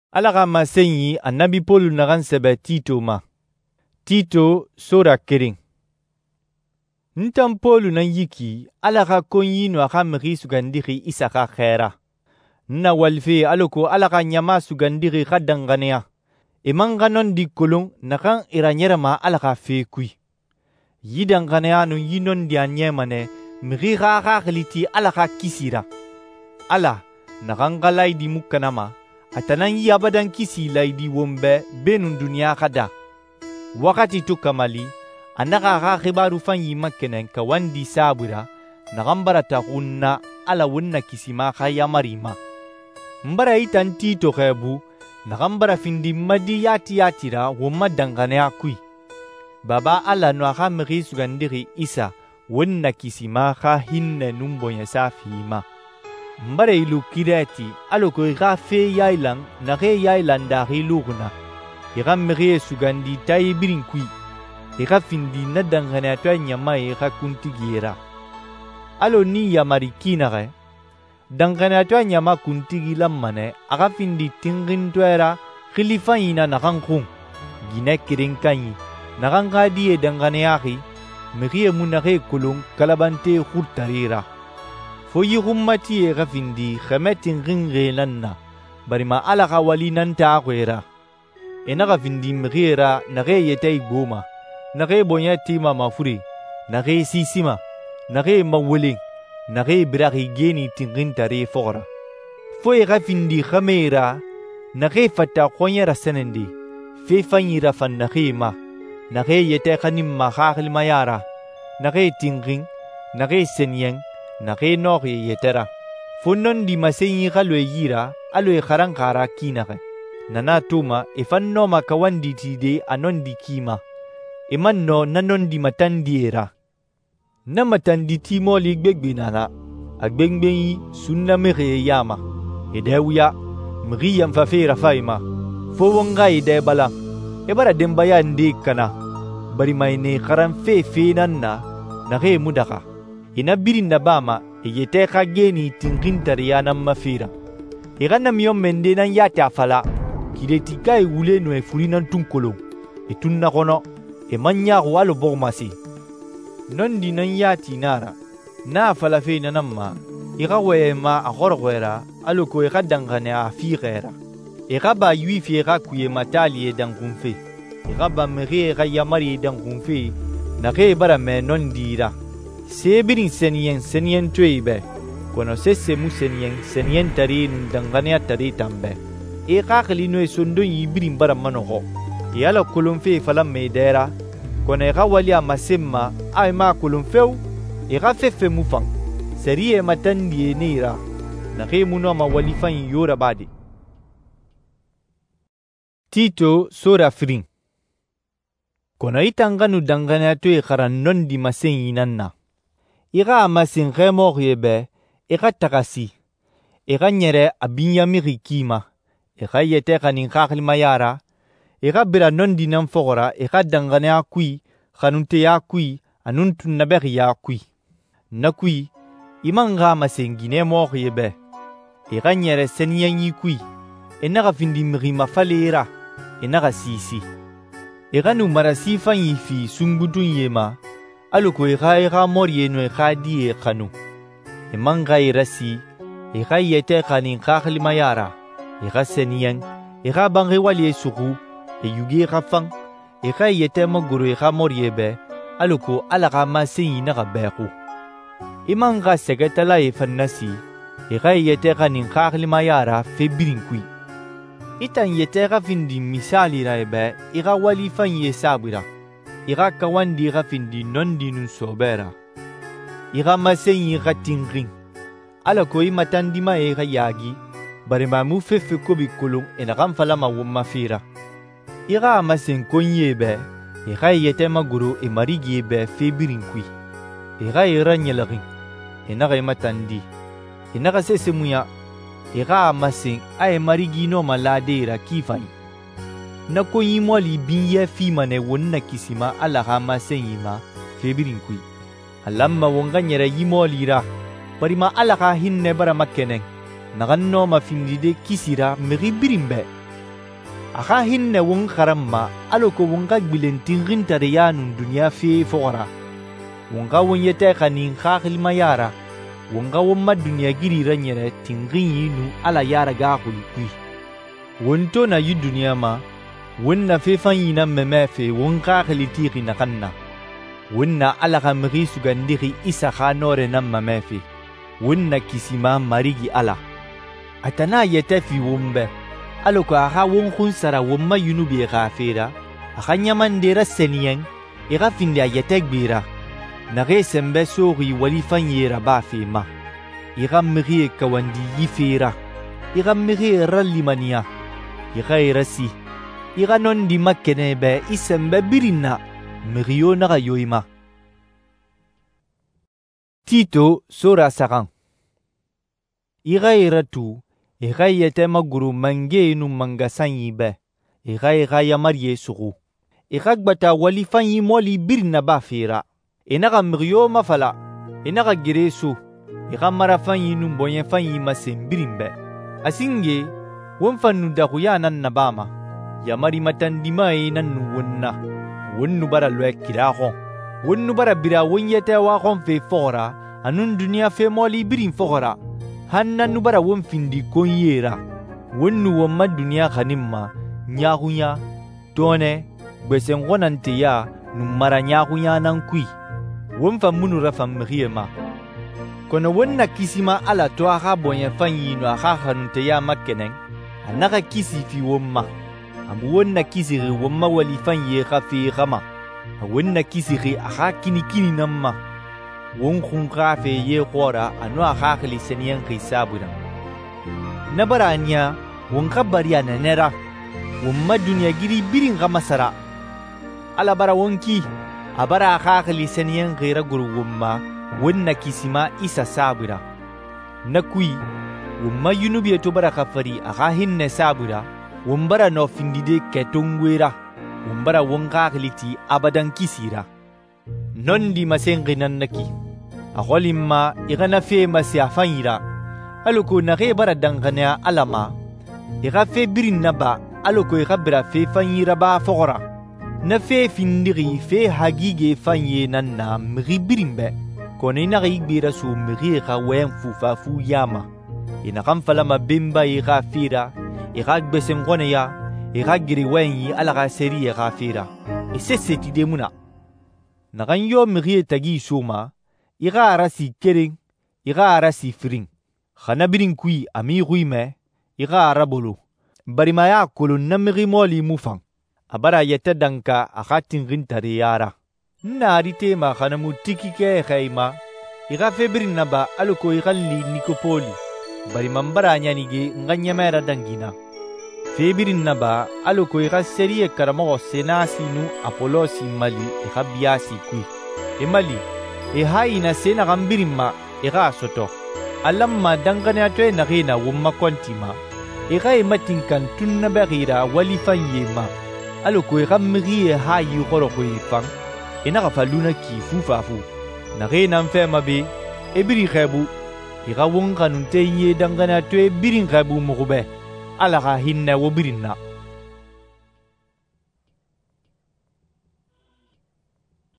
Ala ka masenyi annabi Paul nagan sɛbɛ Tito ma. Tito sura kering. Ntan Paul nan yiki ala ka konyi no aka megi sugandiri Isa ka khera. Na walfe aloko ala ka nyama sugandiri ka danganea. Eman ganon di kolong nakan iranyera ma ala ka fekui. Yi danganea no yinon di anyemane megi ka khiliti ala ka kisira. Ala nakan galai di mukanama. Atanan yi abadan kisi laidi wombe benun dunia kada. Wakati tu kamali, anaka ka khibaru fanyi makenen ka wandi sabura, nakambara ta kunna ala wunna kisima kaya marima. Mbara itan Tito khebu, nakambara findi madi yatira wumma dangane akui. Baba ala no aka megi sugandiri Isa, wunna kisima ka hinne numbonya safima. Mbara ilu kireti aloko ika fe yailang na ke yailang dari lugna. Ika mege sugandi tai birinkui. Ika findi na dangane atwa nyama ika kuntigira. Alo ni yamari kinare. Dangane atwa nyama kuntigila mane aka findi tingin tuera khilifan ina nakankung. Gine kirinkanyi. Nakankadiye dangane aki. Mege munake kulung kalabante khurtarira. Foyi hummati e gafindi khametin ringe lanna barima ala ka wali nan ta kwera ena gafindi mgira na ge yete goma na ge bonya tima mafuri na ge sisima na ge mawuli na ge bragi geni tingin tare fora foyi gafindi khamera na ge fata khonyera senendi fe fanyira fan na ge ma na ge yete khanim ma khakhl mayara na ge tingin na ge senyeng na ke no ke yetera funnon di masenyi galwe yira alwe kharankara kinake nana tuma ifanno makawandi tide anon di kima imanno nanon di matandiera na matandi timo ligbegbinana agbengbenyi sunna mere yama edewya mri yam fafera faima fo wonga ide bala ebara dembaya ndi kana bari mayne kharan fe nanna na ke mudaka ina birin na bama yete ka geni tingintari yana mafira igana miyom mende nan yata afala kileti kai wule no e furinan tunkolo etunna kono e manya walo bogmasi non di nan yati nara na afala fe nanamma iga wema agorgwera aloko iga dangane afigera iga ba yuifi iga kuye matali e dangunfe iga ba mege iga yamari dangunfe na ke bara me non dira Sebirin senyen tuibe, kono sesemu senyen tari nundangania tari tambe. E kakali no esundun yibirin bara manoho. E ala kulumfe falam meidera, kono e wali amasemma ay ma kulumfeu, e fefe mufang. Seri e matandi e neira, na ke muno ma walifan yora badi. Tito sura fring. Kono itanganu dangania tue karan non di masen inanna. Ira amasin remor yebe, ira takasi. Ira nyere abinyamiri kima. Ira yete kanin kakli mayara. Ira bira nondi namfogora, ira dangane akui, kanunte ya akui, anuntun naberi ya akui. Nakui, imanga amasin gine mor yebe. Ira nyere senyenyi kui. Enara findi miri mafale ira. Enara sisi. Ira numarasi fanyifi sumbutun yema. Aloko ira morie no ira die kanu. Emanga irasi, ira yete kanin kakli mayara. Ira senyen, ira bange wali suku, e yugi ira fang. Ira yete maguru ira morie be, aloko alaka masenyi na beku. Emanga segetala efannasi, ira yete kanin kakli mayara febirinkui. Itan yete ira findi misali raibe, ira wali fanye sabira. Ira kawandi ira findi nondi nun sobera. Ira masenyi ira tingring. Ala koi matandima ira yagi. Barima mu fefe kobi kulung enakam falama wumma fira. Ira masen konyebe. Ira yete maguru e marigi be febirinkui. Ira nyelaring. Enaka matandi. Enaka sesemuya. Ira masen ay marigi no malade ira kifai. Na konyi mwali binye fima ne wonna kisima ala hama senyima febirinkui. Alamma wonga nyere yimoli ra. Barima ala ha hinne bara makkeneng. Naganno ma findide kisira meri birimbe. Aka hinne won kharamma aloko wonga gbilentin rintare yanun dunya fe fogora. Wonga won yete kanin khakhil mayara. Wonga won ma dunya giri ranyere tingin yinu ala yara ga kulkui. Wonto na yu dunya ma wonna fe fanyina memefe won khakhil tiri na kanna. Wonna ala kamri sugandiri isa khanore na memefe. Wonna kisima marigi ala. Atana yete fi wombe. Aloko aka won khunsara won ma yunu be khafira. Aka nyamandera senyen ira finde ayete gbira. Nare sembe sori wali fanyera ba fema. Ira mri kawandi yifira. Ira mri rallimania. Ira irasi. Ira non di makenebe isembe birina. Mrio naga yoima. Tito sura saran. Ira iratu. Ira yete maguru mange inu mangasanyi be. Ira yamariye suru. Ira gbata wali fanyi moli birina ba fira. Inaga mrio mafala. Inaga giresu. Ira mara fanyi numbonye fanyi masembirimbe. Asinge, wonfanu dakuya nan nabama. Yamari matandima nan wonna. Wonnu bara lwe kirahon. Wonnu bara bira wonyete wakon fe fora. Anun dunia fe moli birin fora. Hanna nubara won findi konyera. Wonnu womma dunia khanimma. Nyahunya. Tone. Besengwanante ya. Numara nyahunya nankui. Wonfa munu rafa mriema. Kono wonna kisima ala to aka bonye fanyi no aka khanunte ya makenen. Anaka kisi fi womma. Amu wonna kisiri womma wali fanyi khafi khama. Wonna kisiri aka kini namma. Won khun khafe ye khora anu aka khali seniyan khisabuna. Nabaranya won khabariya nanera. Womma dunya giri birin khamasara. Ala bara wonki abara aka khali seniyan ghira guru womma. Wonna kisima isa sabura. Nakui womma yunubi to bara khafari aka hinne sabura. Wombara no findide ketongwera. Wombara wonga khliti abadan kisira. Nondi masenginan naki. Aholimma igana fe masi afanyira. Aloko nage bara dangana alama. Iga fe birin naba aloko iga bira fe fanyira ba fogora. Na fe findiri fe hagige fanye nanna mri birimbe. Kone inaga igbira su mri iga wen fufafu yama. Inakam falama bimba iga fira. Iga gbesengone ya. Iga giri wenyi alaga seri iga fira. Ese seti demuna. Naganyo mri tagi suma. Iga arasi kering. Iga arasi firing. Khana birin kui ami ruime. Iga arabolo. Barimaya kolo namri moli mufang. Abara yete danka akatin rintare yara. Narite ma khana mutiki ke khaima. Iga febirin naba aloko iga li nikopoli. Barimambara nyanige nganyamera dangina. Febirin naba aloko iga serie karamo senasi nu apolosi mali iga biasi kui. Emali haina sena gambirimma iga soto. Alamma dangane atwe nagina wumma kontima. Iga matinkan tunna bagira wali fanyema. Aloko iga mriye hayi koroko ifang. Inaga faluna ki fufafu. Nagina mfema be ebiri khebu. Iga wonga nunte ye dangane atwe birin khebu mugube. Alaga hinna wo birinna.